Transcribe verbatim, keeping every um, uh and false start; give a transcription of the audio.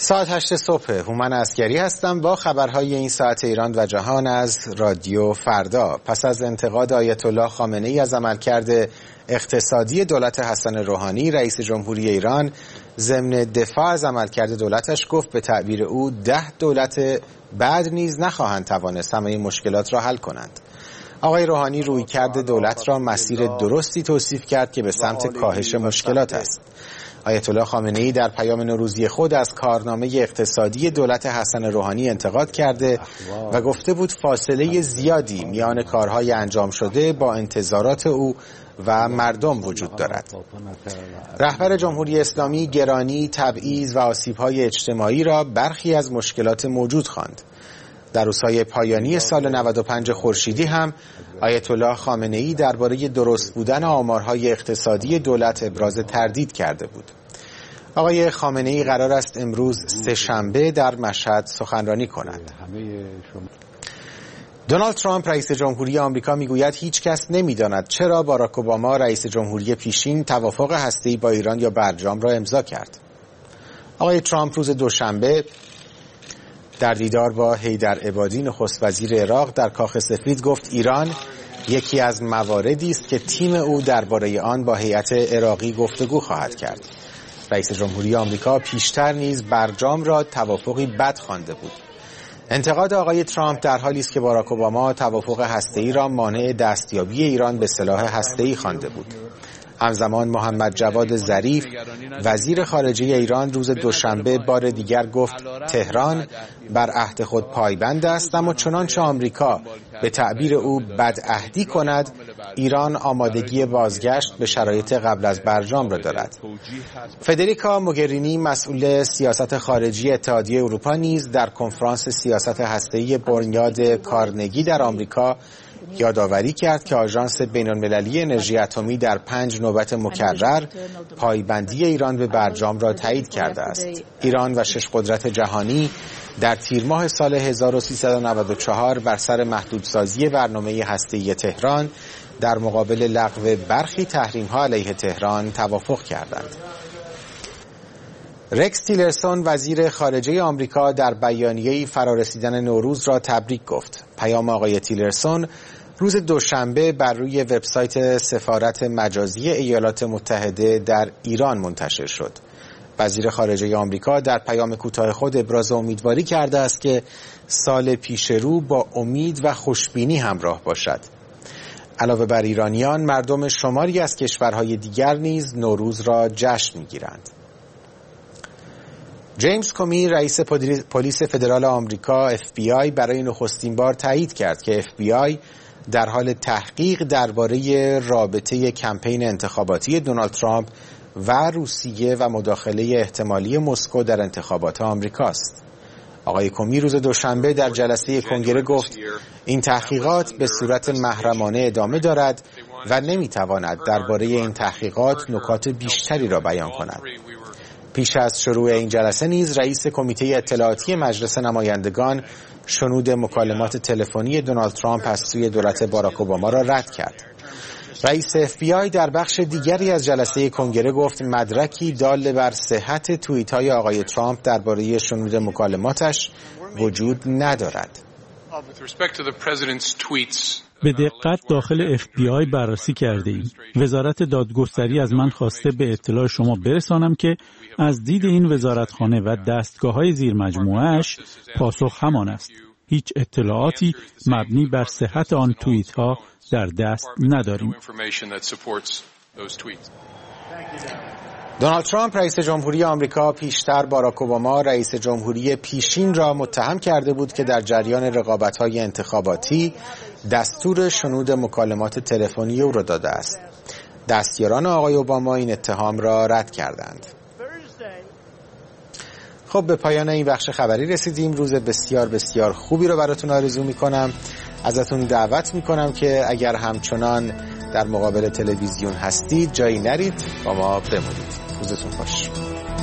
ساعت هشت صبح، هومن عسگری هستم با خبرهای این ساعت ایران و جهان از رادیو فردا. پس از انتقاد آیت الله خامنه‌ای از عملکرد اقتصادی دولت حسن روحانی، رئیس جمهوری ایران ضمن دفاع از عملکرد دولتش گفت به تعبیر او ده دولت بعد نیز نخواهند توانست همه مشکلات را حل کنند. آقای روحانی رویکرد دولت را مسیر درستی توصیف کرد که به سمت کاهش مشکلات است. آیت الله خامنه‌ای در پیام نوروزی خود از کارنامه اقتصادی دولت حسن روحانی انتقاد کرده و گفته بود فاصله زیادی میان کارهای انجام شده با انتظارات او و مردم وجود دارد. رهبر جمهوری اسلامی گرانی، تبعیض و آسیب‌های اجتماعی را برخی از مشکلات موجود خواند. در روزهای پایانی سال نود و پنج خورشیدی هم آیت الله خامنه‌ای درباره درست بودن آمارهای اقتصادی دولت ابراز تردید کرده بود. آقای خامنه‌ای قرار است امروز سه‌شنبه در مشهد سخنرانی کند. دونالد ترامپ رئیس جمهوری آمریکا میگوید هیچ کس نمیداند چرا باراک اوباما رئیس جمهوری پیشین توافق هسته‌ای با ایران یا برجام را امضا کرد. آقای ترامپ روز دوشنبه در دیدار با حیدر عبادی نخست وزیر عراق در کاخ سفید گفت ایران یکی از مواردی است که تیم او درباره آن با هیئت عراقی گفتگو خواهد کرد. رئیس جمهوری آمریکا پیشتر نیز برجام را توافقی بد خوانده بود. انتقاد آقای ترامپ در حالی است که باراک اوباما توافق هسته‌ای را مانع دستیابی ایران به سلاح هسته‌ای خوانده بود. همزمان محمد جواد ظریف وزیر خارجه ایران روز دوشنبه بار دیگر گفت تهران بر عهد خود پایبند است، اما چنانچه آمریکا به تعبیر او بدعهدی کند ایران آمادگی بازگشت به شرایط قبل از برجام را دارد. فدریکا موگرینی مسئول سیاست خارجی اتحادیه اروپا نیز در کنفرانس سیاست هسته‌ای بنیاد کارنگی در آمریکا یادآوری کرد که آژانس بین‌المللی انرژی اتمی در پنج نوبت مکرر پایبندی ایران به برجام را تایید کرده است. ایران و شش قدرت جهانی در تیر ماه سال هزار و سیصد و نود و چهار بر سر محدودسازی برنامه هسته‌ای تهران در مقابل لغو برخی تحریم‌ها علیه تهران توافق کردند. رکس تیلرسون وزیر خارجه آمریکا در بیانیه‌ای فرارسیدن نوروز را تبریک گفت. پیام آقای تیلرسون روز دوشنبه بر روی وبسایت سفارت مجازی ایالات متحده در ایران منتشر شد. وزیر خارجه آمریکا در پیام کوتاه خود ابراز امیدواری کرده است که سال پیش رو با امید و خوشبینی همراه باشد. علاوه بر ایرانیان، مردم شماری از کشورهای دیگر نیز نوروز را جشن می‌گیرند. جیمز کومی رئیس پلیس فدرال آمریکا اف بی آی برای نخستین بار تایید کرد که اف بی آی در حال تحقیق درباره رابطه کمپین انتخاباتی دونالد ترامپ و روسیه و مداخله احتمالی مسکو در انتخابات آمریکاست. آقای کومی روز دوشنبه در جلسه کنگره گفت این تحقیقات به صورت محرمانه ادامه دارد و نمیتواند درباره این تحقیقات نکات بیشتری را بیان کند. پیش از شروع این جلسه نیز رئیس کمیته اطلاعاتی مجلس نمایندگان شنود مکالمات تلفنی دونالد ترامپ از سوی دولت باراک اوباما را رد کرد. رئیس اف بی آی در بخش دیگری از جلسه کنگره گفت مدرکی دال بر صحت توییت‌های آقای ترامپ درباره شنود مکالماتش وجود ندارد. به دقت داخل اف بی آی بررسی کرده ایم. وزارت دادگستری از من خواسته به اطلاع شما برسانم که از دید این وزارتخانه و دستگاه‌های زیر مجموعه‌اش پاسخ همان است. هیچ اطلاعاتی مبنی بر صحت آن توییت‌ها در دست نداریم. دونالد ترامپ رئیس جمهوری آمریکا پیشتر باراک اوباما رئیس جمهوری پیشین را متهم کرده بود که در جریان رقابت‌های انتخاباتی دستور شنود مکالمات تلفنی او را داده است. دستیاران آقای اوباما این اتهام را رد کردند. خب به پایان این بخش خبری رسیدیم. روز بسیار بسیار خوبی رو براتون آرزو میکنم. ازتون دعوت میکنم که اگر همچنان در مقابل تلویزیون هستید جایی نرید، با ما بمونید. روزتون خوش.